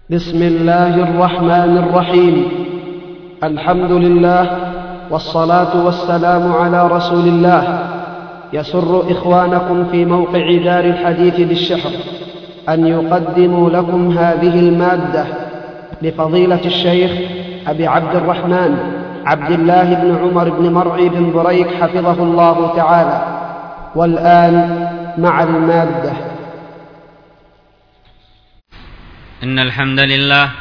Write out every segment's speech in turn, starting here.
بسم الله الرحمن الرحيم. الحمد لله والصلاة والسلام على رسول الله. يسر إخوانكم في موقع دار الحديث بالشحر أن يقدموا لكم هذه المادة لفضيلة الشيخ أبي عبد الرحمن عبد الله بن عمر بن مرعي بن بريك حفظه الله تعالى. والآن مع المادة. إن الحمد لله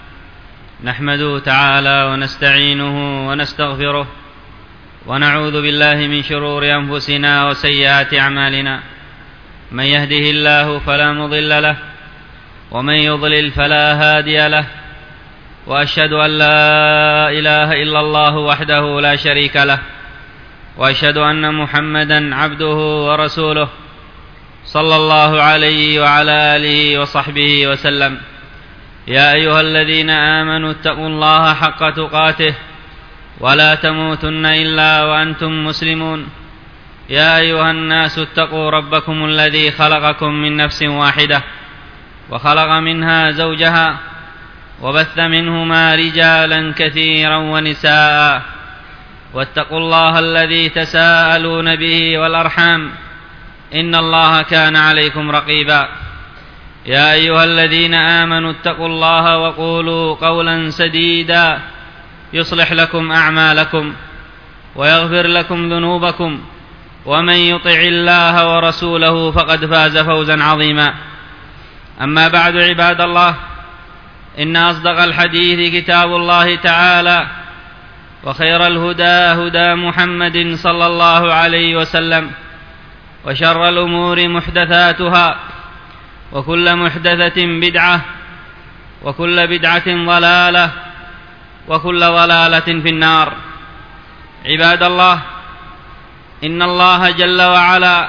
نحمده تعالى ونستعينه ونستغفره ونعوذ بالله من شرور أنفسنا وسيئات أعمالنا. من يهده الله فلا مضل له ومن يضلل فلا هادي له، وأشهد أن لا إله إلا الله وحده لا شريك له، وأشهد أن محمدا عبده ورسوله صلى الله عليه وعلى آله وصحبه وسلم. يا أيها الذين آمنوا اتقوا الله حق تقاته ولا تموتن إلا وأنتم مسلمون. يا أيها الناس اتقوا ربكم الذي خلقكم من نفس واحدة وخلق منها زوجها وبث منهما رجالا كثيرا ونساء، واتقوا الله الذي تساءلون به والأرحام إن الله كان عليكم رقيبا. يا أيها الذين آمنوا اتقوا الله وقولوا قولا سديدا يصلح لكم أعمالكم ويغفر لكم ذنوبكم، ومن يطع الله ورسوله فقد فاز فوزا عظيما. أما بعد، عباد الله، إن أصدق الحديث كتاب الله تعالى، وخير الهدى هدى محمد صلى الله عليه وسلم، وشر الأمور محدثاتها، وكل محدثة بدعة، وكل بدعة ضلالة، وكل ضلالة في النار. عباد الله، إن الله جل وعلا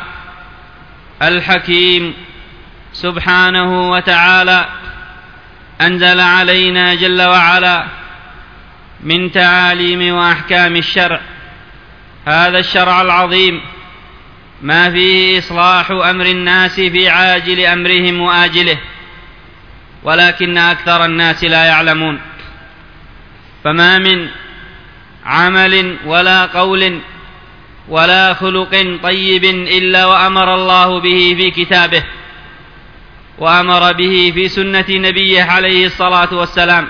الحكيم سبحانه وتعالى أنزل علينا جل وعلا من تعاليم وأحكام الشرع هذا الشرع العظيم ما فيه إصلاح أمر الناس في عاجل أمرهم وآجله، ولكن أكثر الناس لا يعلمون. فما من عمل ولا قول ولا خلق طيب إلا وأمر الله به في كتابه، وأمر به في سنة نبيه عليه الصلاة والسلام.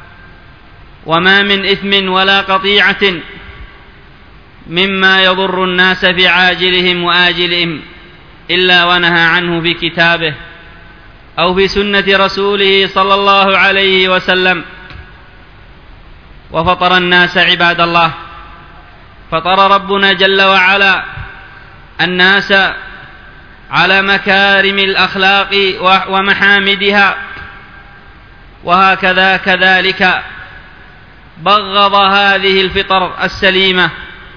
وما من إثم ولا قطيعة مما يضر الناس في عاجلهم وآجلهم إلا ونهى عنه في كتابه أو في سنة رسوله صلى الله عليه وسلم. وفطر الناس، عباد الله، فطر ربنا جل وعلا الناس على مكارم الأخلاق ومحامدها، وهكذا كذلك بغض هذه الفطر السليمة،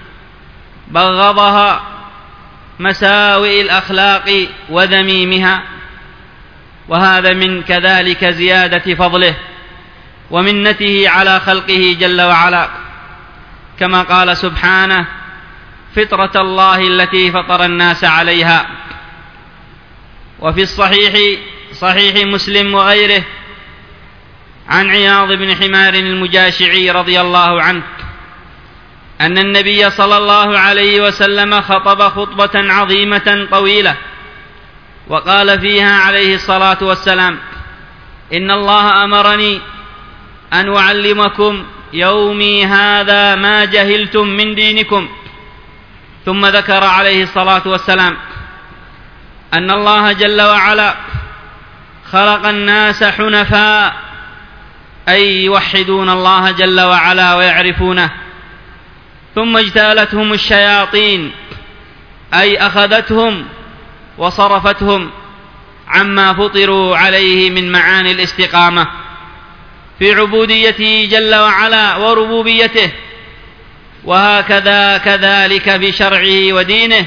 بغضها مساوئ الأخلاق وذميمها. وهذا من كذلك زيادة فضله ومنته على خلقه جل وعلا، كما قال سبحانه: فطرة الله التي فطر الناس عليها. وفي صحيح مسلم وغيره عن عياض بن حمار المجاشعي رضي الله عنه أن النبي صلى الله عليه وسلم خطب خطبة عظيمة طويلة، وقال فيها عليه الصلاة والسلام: إن الله أمرني أن أعلمكم يومي هذا ما جهلتم من دينكم. ثم ذكر عليه الصلاة والسلام أن الله جل وعلا خلق الناس حنفاء، أي يوحدون الله جل وعلا ويعرفونه، ثم اجتالتهم الشياطين، أي أخذتهم وصرفتهم عما فطروا عليه من معاني الاستقامة في عبوديته جل وعلا وربوبيته، وهكذا كذلك في شرعه ودينه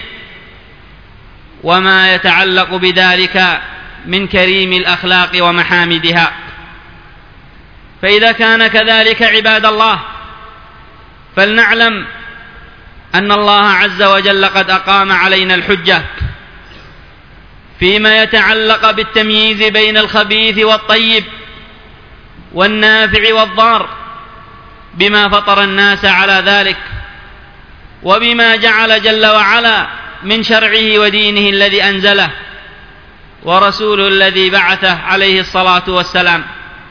وما يتعلق بذلك من كريم الأخلاق ومحامدها. فإذا كان كذلك، عباد الله، فلنعلم أن الله عز وجل قد أقام علينا الحجة فيما يتعلق بالتمييز بين الخبيث والطيب، والنافع والضار بما فطر الناس على ذلك، وبما جعل جل وعلا من شرعه ودينه الذي أنزله ورسوله الذي بعثه عليه الصلاة والسلام.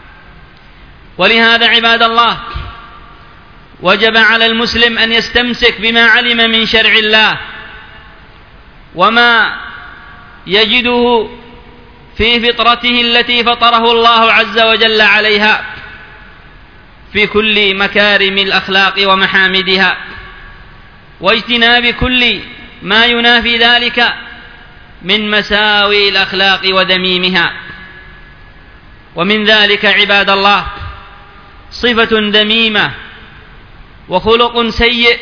ولهذا عباد الله وجب على المسلم أن يستمسك بما علم من شرع الله وما يجده في فطرته التي فطره الله عز وجل عليها في كل مكارم الأخلاق ومحامدها، واجتناب كل ما ينافي ذلك من مساوئ الأخلاق وذميمها. ومن ذلك عباد الله صفة ذميمة وخلق سيء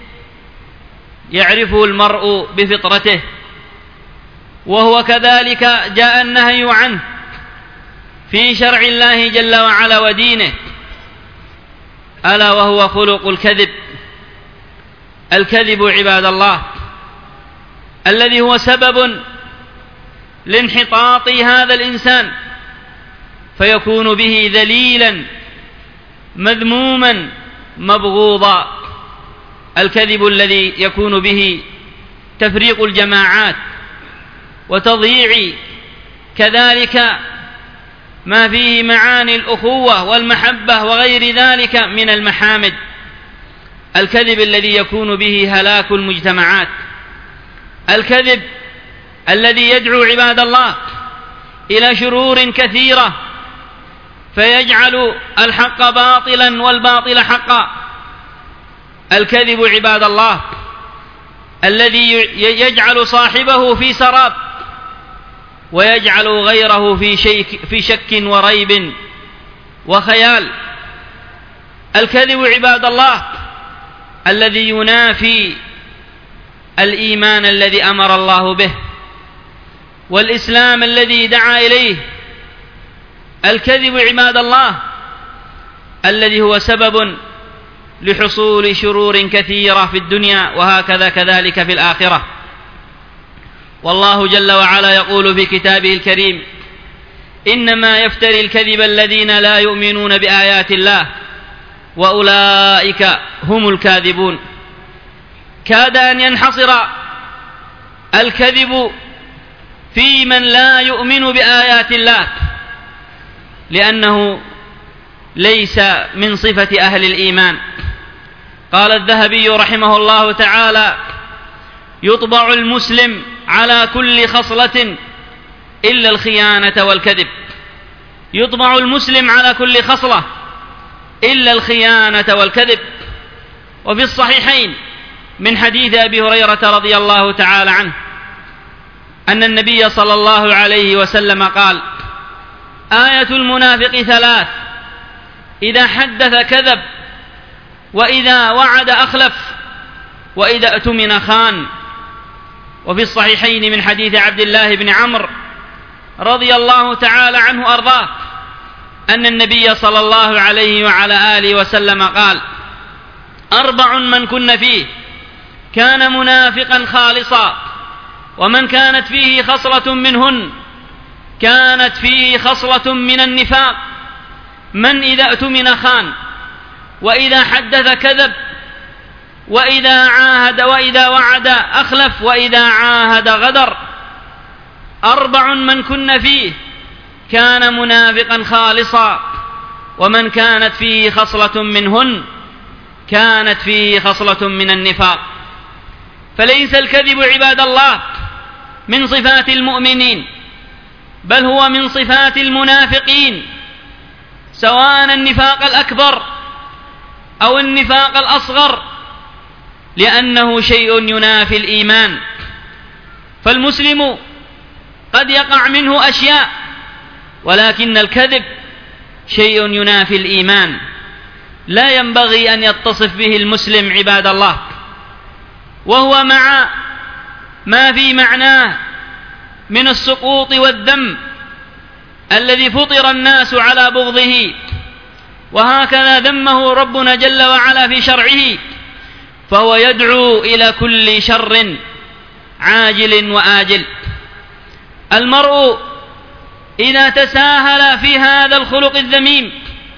يعرفه المرء بفطرته، وهو كذلك جاء النهي عنه في شرع الله جل وعلا ودينه، ألا وهو خلق الكذب. الكذب عباد الله الذي هو سبب لانحطاط هذا الإنسان، فيكون به ذليلا مذموما مبغوضا. الكذب الذي يكون به تفريق الجماعات وتضييع كذلك ما فيه معاني الأخوة والمحبة وغير ذلك من المحامد. الكذب الذي يكون به هلاك المجتمعات. الكذب الذي يدعو عباد الله إلى شرور كثيرة فيجعل الحق باطلا والباطل حقا. الكذب عباد الله الذي يجعل صاحبه في سراب ويجعل غيره في شك وريب وخيال. الكذب عباد الله الذي ينافي الإيمان الذي أمر الله به والإسلام الذي دعا إليه. الكذب عباد الله الذي هو سبب لحصول شرور كثيرة في الدنيا وهكذا كذلك في الآخرة. والله جل وعلا يقول في كتابه الكريم: إنما يفتري الكذب الذين لا يؤمنون بآيات الله وأولئك هم الكاذبون. كاد أن ينحصر الكذب في من لا يؤمن بآيات الله، لأنه ليس من صفة أهل الإيمان. قال الذهبي رحمه الله تعالى: يطبع المسلم على كل خصلة إلا الخيانة والكذب. يطبع المسلم على كل خصلة إلا الخيانة والكذب. وفي الصحيحين من حديث أبي هريرة رضي الله تعالى عنه أن النبي صلى الله عليه وسلم قال: آية المنافق ثلاث: إذا حدث كذب، وإذا وعد أخلف، وإذا اؤتمن خان. وفي الصحيحين من حديث عبد الله بن عمرو رضي الله تعالى عنه أرضاه أن النبي صلى الله عليه وعلى آله وسلم قال: 4 من كن فيه كان منافقا خالصا، ومن كانت فيه خصلة منهن كانت فيه خصلة من النفاق: من إذا اؤتمن خان، وإذا حدث كذب، وإذا عاهد وإذا وعد أخلف، وإذا عاهد غدر. 4 من كن فيه كان منافقا خالصا، ومن كانت فيه خصلة منهن كانت فيه خصلة من النفاق. فليس الكذب عباد الله من صفات المؤمنين، بل هو من صفات المنافقين، سواء النفاق الأكبر أو النفاق الأصغر، لأنه شيء ينافي الإيمان. فالمسلم قد يقع منه أشياء، ولكن الكذب شيء ينافي الإيمان، لا ينبغي أن يتصف به المسلم عباد الله، وهو مع ما في معناه من السقوط والذم الذي فطر الناس على بغضه، وهكذا ذمه ربنا جل وعلا في شرعه، فهو يدعو إلى كل شر عاجل وآجل. المرء إذا تساهل في هذا الخلق الذميم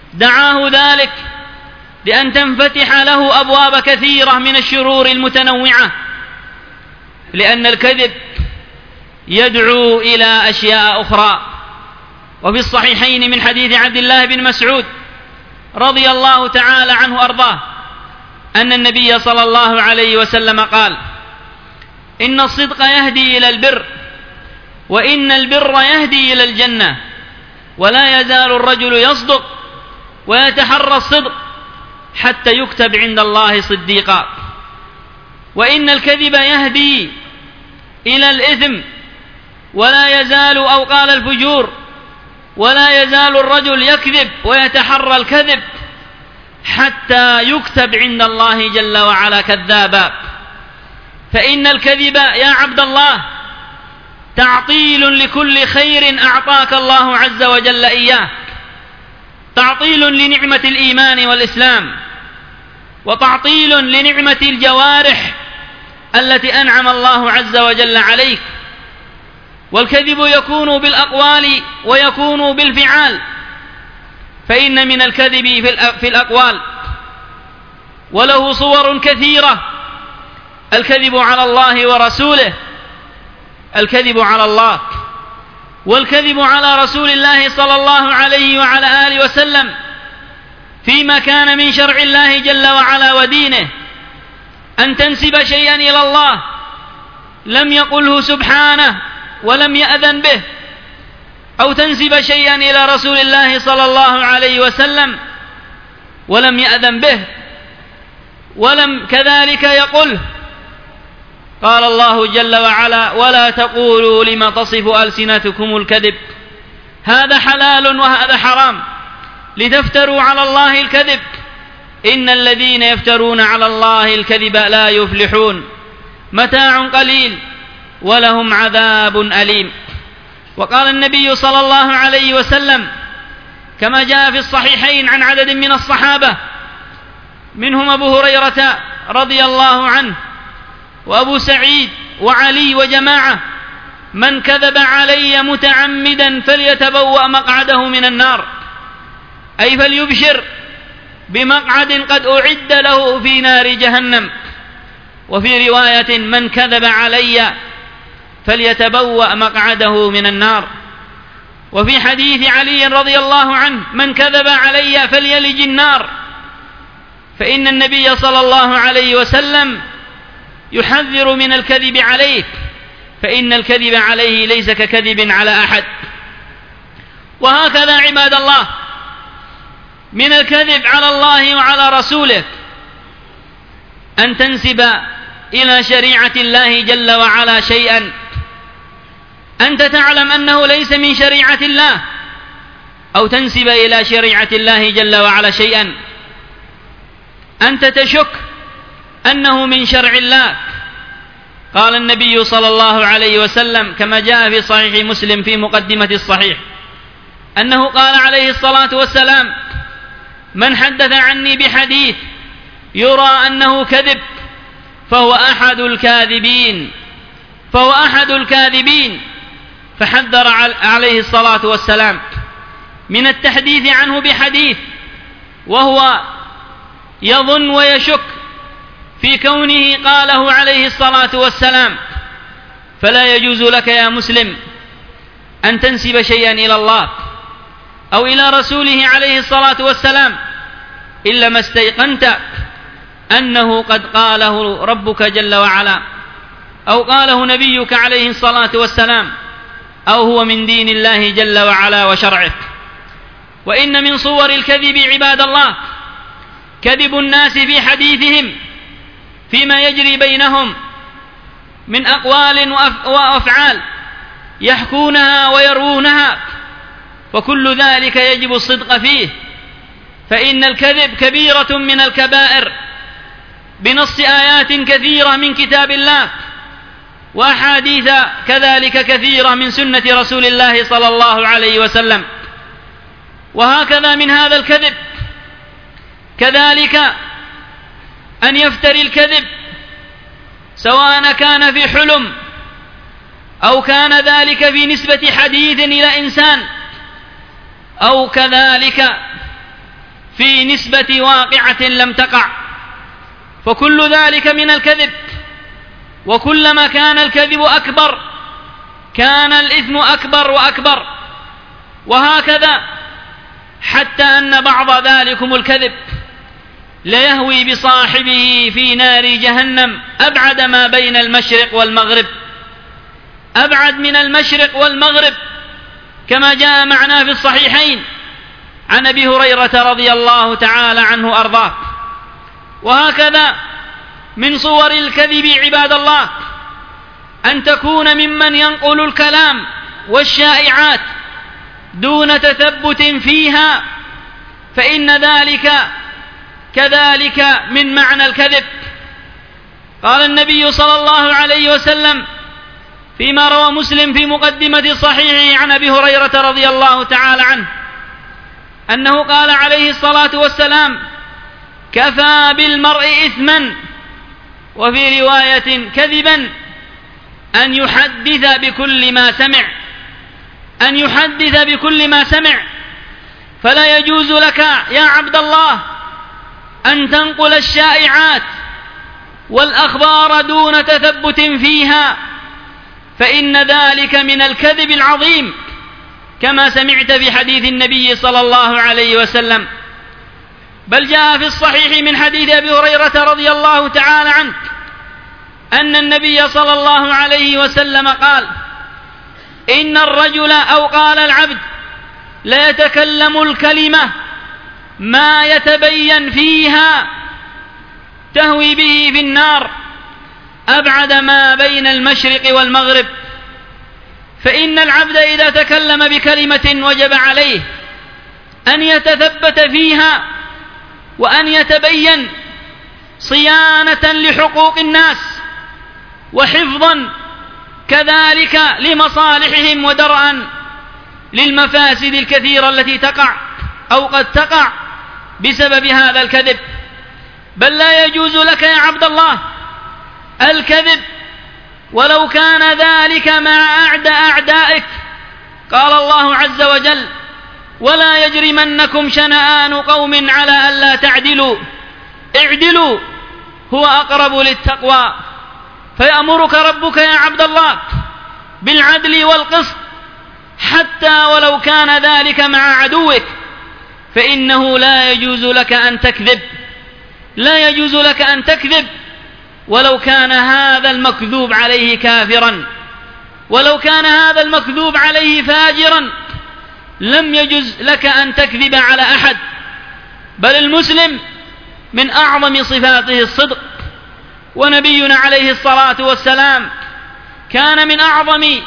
دعاه ذلك لأن تنفتح له أبواب كثيرة من الشرور المتنوعة، لأن الكذب يدعو إلى أشياء أخرى. وفي الصحيحين من حديث عبد الله بن مسعود رضي الله تعالى عنه أرضاه أن النبي صلى الله عليه وسلم قال: إن الصدق يهدي إلى البر، وإن البر يهدي إلى الجنة، ولا يزال الرجل يصدق ويتحرى الصدق حتى يكتب عند الله صديقا، وإن الكذب يهدي إلى الإثم، ولا يزال، أو قال الفجور، ولا يزال الرجل يكذب ويتحرى الكذب حتى يكتب عند الله جل وعلا كذابا. فإن الكذب يا عبد الله تعطيل لكل خير أعطاك الله عز وجل إياه، تعطيل لنعمة الإيمان والإسلام، وتعطيل لنعمة الجوارح التي أنعم الله عز وجل عليك. والكذب يكون بالأقوال ويكون بالفعال، فإن من الكذب في الأقوال وله صور كثيرة: الكذب على الله ورسوله، الكذب على الله، والكذب على رسول الله صلى الله عليه وعلى آله وسلم فيما كان من شرع الله جل وعلا ودينه، أن تنسب شيئا إلى الله لم يقله سبحانه ولم يأذن به، أو تنسب شيئا إلى رسول الله صلى الله عليه وسلم ولم يأذن به ولم كذلك يقله. قال الله جل وعلا: ولا تقولوا لما تصف ألسنتكم الكذب هذا حلال وهذا حرام لتفتروا على الله الكذب إن الذين يفترون على الله الكذب لا يفلحون، متاع قليل ولهم عذاب أليم. وقال النبي صلى الله عليه وسلم كما جاء في الصحيحين عن عدد من الصحابة منهم أبو هريرة رضي الله عنه وأبو سعيد وعلي وجماعة: من كذب علي متعمدا فليتبوأ مقعده من النار، أي فليبشر بمقعد قد أعد له في نار جهنم. وفي رواية: من كذب علي فليتبوأ مقعده من النار. وفي حديث علي رضي الله عنه: من كذب علي فليلج النار. فإن النبي صلى الله عليه وسلم يحذر من الكذب عليه، فإن الكذب عليه ليس ككذب على أحد. وهكذا عباد الله من الكذب على الله وعلى رسوله أن تنسب إلى شريعة الله جل وعلا شيئا أنت تعلم أنه ليس من شريعة الله، أو تنسب إلى شريعة الله جل وعلا شيئا أنت تشك أنه من شرع الله. قال النبي صلى الله عليه وسلم كما جاء في صحيح مسلم في مقدمة الصحيح أنه قال عليه الصلاة والسلام: من حدث عني بحديث يرى أنه كذب فهو أحد الكاذبين، فحذر عليه الصلاة والسلام من التحديث عنه بحديث وهو يظن ويشك في كونه قاله عليه الصلاة والسلام. فلا يجوز لك يا مسلم أن تنسب شيئا إلى الله أو إلى رسوله عليه الصلاة والسلام إلا ما استيقنت أنه قد قاله ربك جل وعلا، أو قاله نبيك عليه الصلاة والسلام، أو هو من دين الله جل وعلا وشرعه. وإن من صور الكذب عباد الله كذب الناس في حديثهم فيما يجري بينهم من أقوال وأفعال يحكونها ويروونها، وكل ذلك يجب الصدق فيه، فإن الكذب كبيرة من الكبائر بنص آيات كثيرة من كتاب الله وأحاديث كذلك كثيرة من سنة رسول الله صلى الله عليه وسلم. وهكذا من هذا الكذب كذلك أن يفتري الكذب سواء كان في حلم أو كان ذلك في نسبة حديث إلى إنسان، أو كذلك في نسبة واقعة لم تقع، فكل ذلك من الكذب، وكلما كان الكذب أكبر كان الإثم أكبر وأكبر، وهكذا حتى أن بعض ذلكم الكذب ليهوي بصاحبه في نار جهنم أبعد ما بين المشرق والمغرب، أبعد من المشرق والمغرب، كما جاء معنا في الصحيحين عن أبي هريرة رضي الله تعالى عنه أرضاه. وهكذا من صور الكذب عباد الله أن تكون ممن ينقل الكلام والشائعات دون تثبت فيها، فإن ذلك كذلك من معنى الكذب. قال النبي صلى الله عليه وسلم فيما روى مسلم في مقدمة صحيحه عن أبي هريرة رضي الله تعالى عنه أنه قال عليه الصلاة والسلام: كفى بالمرء إثما وفي رواية كذبا أن يحدث بكل ما سمع، أن يحدث بكل ما سمع. فلا يجوز لك يا عبد الله أن تنقل الشائعات والأخبار دون تثبت فيها، فإن ذلك من الكذب العظيم، كما سمعت في حديث النبي صلى الله عليه وسلم. بل جاء في الصحيح من حديث أبي هريرة رضي الله تعالى عنه أن النبي صلى الله عليه وسلم قال: إن الرجل أو قال العبد ليتكلم الكلمة ما يتبين فيها تهوي به في النار أبعد ما بين المشرق والمغرب. فإن العبد إذا تكلم بكلمة وجب عليه أن يتثبت فيها وأن يتبين صيانة لحقوق الناس وحفظا كذلك لمصالحهم ودرءا للمفاسد الكثيرة التي تقع أو قد تقع بسبب هذا الكذب. بل لا يجوز لك يا عبد الله الكذب ولو كان ذلك مع أعدائك. قال الله عز وجل: ولا يجرمنكم شنآن قوم على ألا تعدلوا اعدلوا هو أقرب للتقوى. فيأمرك ربك يا عبد الله بالعدل والقسط حتى ولو كان ذلك مع عدوك، فإنه لا يجوز لك أن تكذب، لا يجوز لك أن تكذب ولو كان هذا المكذوب عليه كافرا، ولو كان هذا المكذوب عليه فاجرا، لم يجوز لك أن تكذب على أحد. بل المسلم من أعظم صفاته الصدق، ونبينا عليه الصلاة والسلام كان من أعظم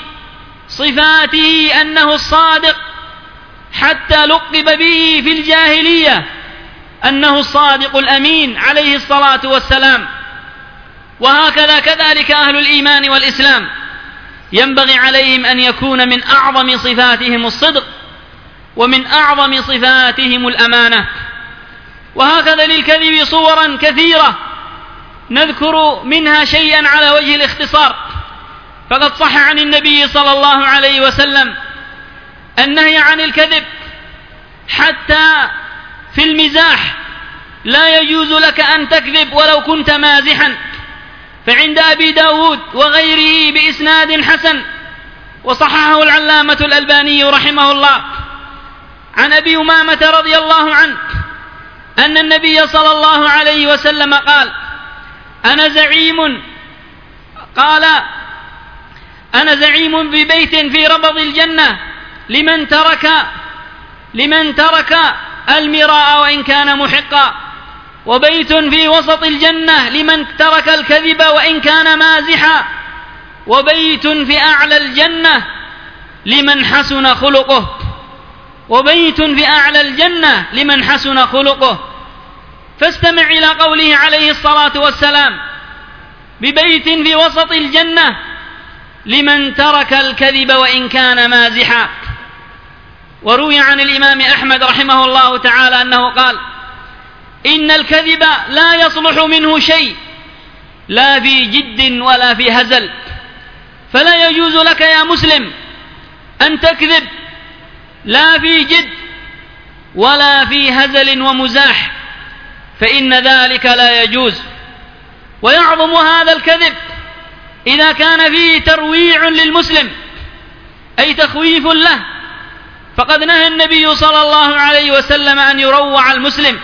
صفاته أنه الصادق، حتى لقب به في الجاهلية أنه الصادق الأمين عليه الصلاة والسلام. وهكذا كذلك أهل الإيمان والإسلام ينبغي عليهم أن يكون من أعظم صفاتهم الصدق ومن أعظم صفاتهم الأمانة. وهكذا للكذب صورا كثيرة نذكر منها شيئا على وجه الاختصار. فقد صح عن النبي صلى الله عليه وسلم النهي عن الكذب حتى في المزاح، لا يجوز لك أن تكذب ولو كنت مازحا. فعند أبي داود وغيره بإسناد حسن وصححه العلامة الألباني رحمه الله عن أبي أمامة رضي الله عنه أن النبي صلى الله عليه وسلم قال: أنا زعيم ببيت في ربض الجنة لمن ترك المراء وإن كان محقا، وبيت في وسط الجنة لمن ترك الكذب وإن كان مازحا، وبيت في أعلى الجنة لمن حسن خلقه، وبيت في أعلى الجنة لمن حسن خلقه. فاستمع إلى قوله عليه الصلاة والسلام: ببيت في وسط الجنة لمن ترك الكذب وإن كان مازحا. وروي عن الإمام أحمد رحمه الله تعالى أنه قال: إن الكذب لا يصلح منه شيء لا في جد ولا في هزل. فلا يجوز لك يا مسلم أن تكذب لا في جد ولا في هزل ومزاح، فإن ذلك لا يجوز. ويعظم هذا الكذب إذا كان فيه ترويع للمسلم، أي تخويف له، فقد نهى النبي صلى الله عليه وسلم أن يروع المسلم.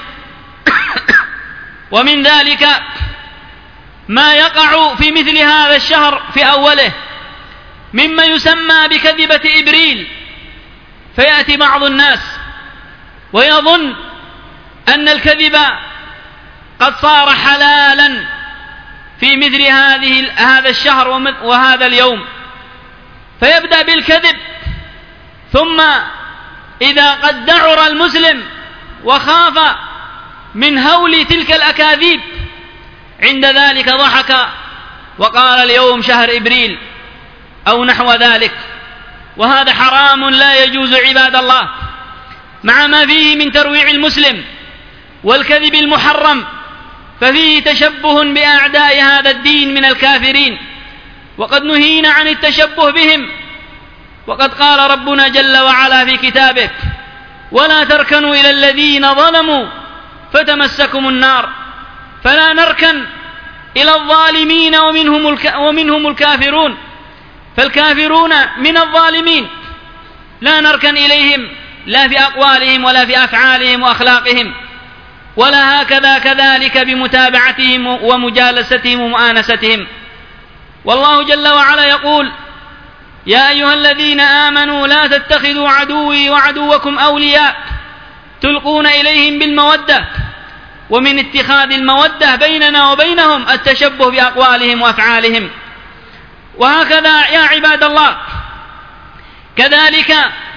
ومن ذلك ما يقع في مثل هذا الشهر في أوله مما يسمى بكذبة إبريل، فيأتي بعض الناس ويظن أن الكذب قد صار حلالا في مثل هذا الشهر وهذا اليوم، فيبدأ بالكذب، ثم إذا قد دعر المسلم وخاف من هول تلك الأكاذيب عند ذلك ضحك وقال اليوم شهر إبريل أو نحو ذلك، وهذا حرام لا يجوز عباد الله، مع ما فيه من ترويع المسلم والكذب المحرم، ففيه تشبه بأعداء هذا الدين من الكافرين، وقد نهينا عن التشبه بهم. وقد قال ربنا جل وعلا في كتابه: ولا تركنوا إلى الذين ظلموا فتمسكم النار، فلا نركن إلى الظالمين ومنهم الكافرون، فالكافرون من الظالمين لا نركن إليهم لا في أقوالهم ولا في أفعالهم وأخلاقهم، ولا هكذا كذلك بمتابعتهم ومجالستهم ومؤانستهم. والله جل وعلا يقول: يا أيها الذين آمنوا لا تتخذوا عدوي وعدوكم أولياء تلقون إليهم بالمودة، ومن اتخاذ المودة بيننا وبينهم التشبه بأقوالهم وأفعالهم. وهكذا يا عباد الله كذلك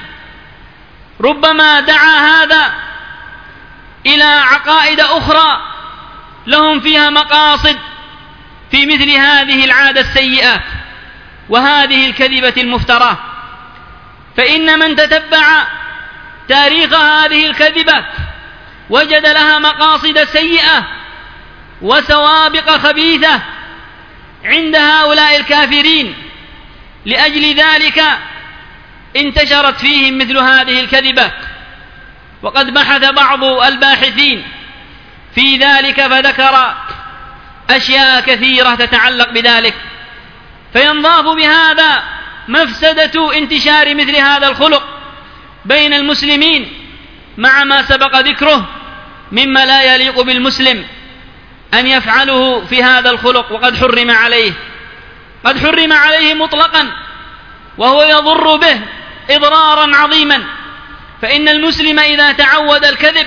ربما دعا هذا إلى عقائد أخرى لهم فيها مقاصد في مثل هذه العادة السيئة وهذه الكذبة المفترى، فإن من تتبع تاريخ هذه الكذبة وجد لها مقاصد سيئة وسوابق خبيثة عند هؤلاء الكافرين، لأجل ذلك انتشرت فيهم مثل هذه الكذبة. وقد بحث بعض الباحثين في ذلك فذكر أشياء كثيرة تتعلق بذلك، فينضاف بهذا مفسدة انتشار مثل هذا الخلق بين المسلمين، مع ما سبق ذكره مما لا يليق بالمسلم أن يفعله في هذا الخلق، وقد حرم عليه، قد حرم عليه مطلقا، وهو يضر به إضرارا عظيما. فإن المسلم إذا تعود الكذب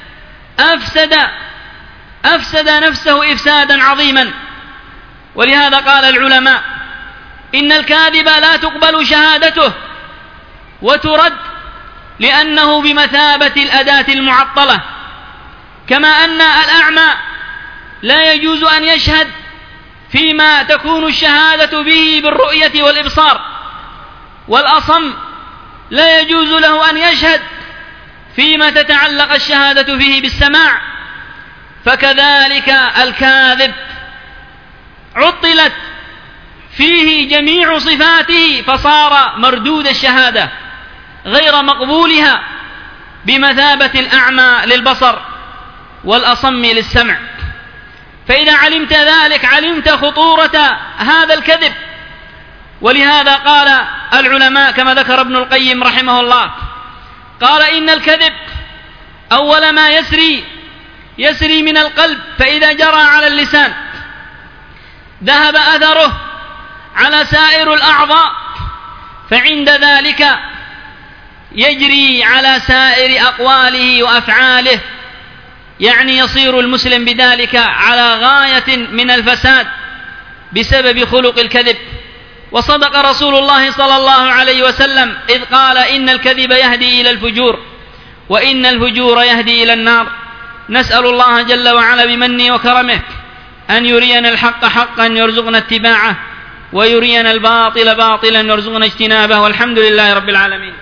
أفسد نفسه إفسادا عظيما. ولهذا قال العلماء: إن الكاذب لا تقبل شهادته وترد، لأنه بمثابة الأداة المعطلة، كما أن الأعمى لا يجوز أن يشهد فيما تكون الشهادة به بالرؤية والإبصار، والأصم لا يجوز له أن يشهد فيما تتعلق الشهادة فيه بالسماع. فكذلك الكاذب عطلت فيه جميع صفاته، فصار مردود الشهادة غير مقبولها بمثابة الأعمى للبصر والأصم للسمع. فإذا علمت ذلك علمت خطورة هذا الكذب. ولهذا قال العلماء كما ذكر ابن القيم رحمه الله، قال: إن الكذب أول ما يسري من القلب، فإذا جرى على اللسان ذهب أثره على سائر الأعضاء، فعند ذلك يجري على سائر أقواله وأفعاله، يعني يصير المسلم بذلك على غاية من الفساد بسبب خلق الكذب. وصدق رسول الله صلى الله عليه وسلم إذ قال: إن الكذب يهدي إلى الفجور، وإن الفجور يهدي إلى النار. نسأل الله جل وعلا بمنه وكرمه أن يرينا الحق حقا يرزقنا اتباعه، ويرينا الباطل باطلا يرزقنا اجتنابه، والحمد لله رب العالمين.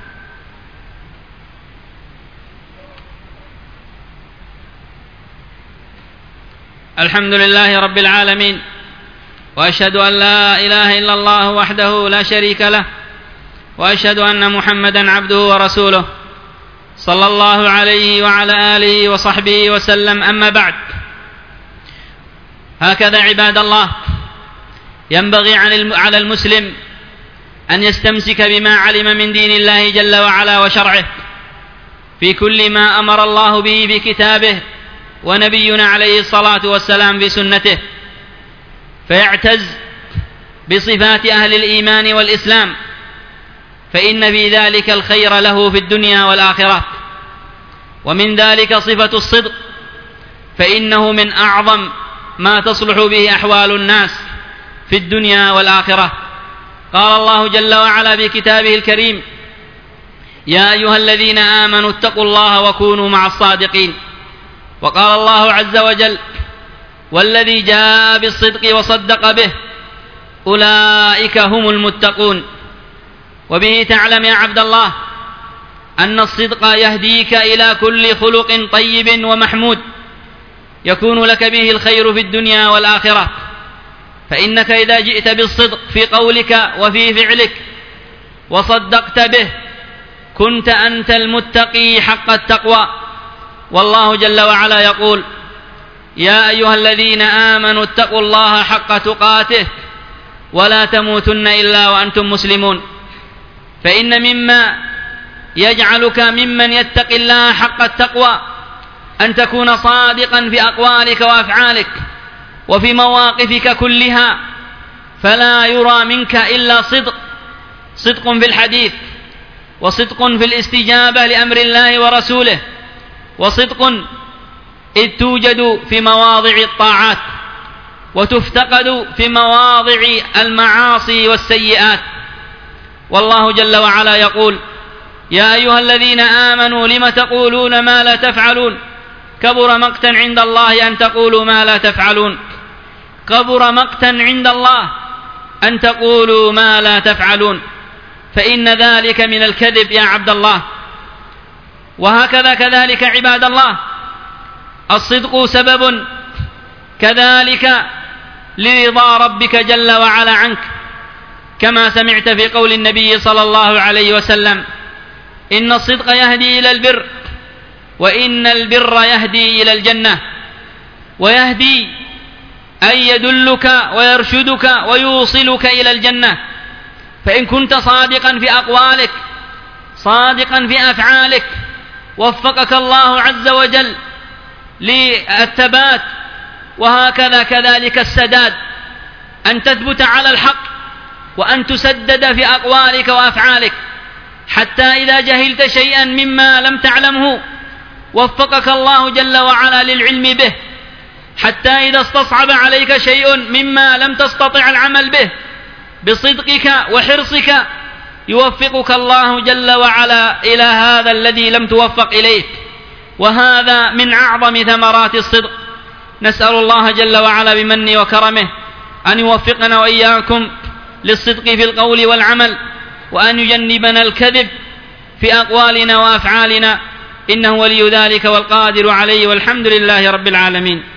الحمد لله رب العالمين، وأشهد أن لا إله إلا الله وحده لا شريك له، وأشهد أن محمدا عبده ورسوله. صلى الله عليه وعلى آله وصحبه وسلم. أما بعد، هكذا عباد الله ينبغي على المسلم أن يستمسك بما علم من دين الله جل وعلا وشرعه في كل ما أمر الله به بكتابه ونبينا عليه الصلاة والسلام بسنته، فيعتز بصفات أهل الإيمان والإسلام، فإن في ذلك الخير له في الدنيا والآخرة. ومن ذلك صفة الصدق، فإنه من أعظم ما تصلح به أحوال الناس في الدنيا والآخرة. قال الله جل وعلا بكتابه الكريم: يا أيها الذين آمنوا اتقوا الله وكونوا مع الصادقين. وقال الله عز وجل: والذي جاء بالصدق وصدق به أولئك هم المتقون. وبه تعلم يا عبد الله أن الصدق يهديك إلى كل خلق طيب ومحمود يكون لك به الخير في الدنيا والآخرة، فإنك إذا جئت بالصدق في قولك وفي فعلك وصدقت به كنت أنت المتقي حق التقوى. والله جل وعلا يقول: يا أيها الذين آمنوا اتقوا الله حق تقاته ولا تموتن إلا وأنتم مسلمون. فإن مما يجعلك ممن يتقي الله حق التقوى أن تكون صادقا في أقوالك وأفعالك وفي مواقفك كلها، فلا يرى منك إلا صدق في الحديث، وصدق في الاستجابة لأمر الله ورسوله، وصدق إذ توجد في مواضع الطاعات وتفتقد في مواضع المعاصي والسيئات. والله جل وعلا يقول: يا أيها الذين آمنوا لم تقولون ما لا تفعلون كبر مقتا عند الله أن تقولوا ما لا تفعلون. كبر مقتا عند الله أن تقولوا ما لا تفعلون، فإن ذلك من الكذب يا عبد الله. وهكذا كذلك عباد الله الصدق سبب كذلك لرضا ربك جل وعلا عنك، كما سمعت في قول النبي صلى الله عليه وسلم: إن الصدق يهدي إلى البر، وإن البر يهدي إلى الجنة. ويهدي أي يدلك ويرشدك ويوصلك إلى الجنة. فإن كنت صادقا في أقوالك صادقا في أفعالك وفقك الله عز وجل للثبات، وهكذا كذلك السداد، أن تثبت على الحق وأن تسدد في أقوالك وأفعالك، حتى إذا جهلت شيئا مما لم تعلمه وفقك الله جل وعلا للعلم به، حتى إذا استصعب عليك شيء مما لم تستطع العمل به بصدقك وحرصك يوفقك الله جل وعلا إلى هذا الذي لم توفق إليه. وهذا من أعظم ثمرات الصدق. نسأل الله جل وعلا بمنه وكرمه أن يوفقنا وإياكم للصدق في القول والعمل، وأن يجنبنا الكذب في أقوالنا وأفعالنا، إنه ولي ذلك والقادر عليه، والحمد لله رب العالمين.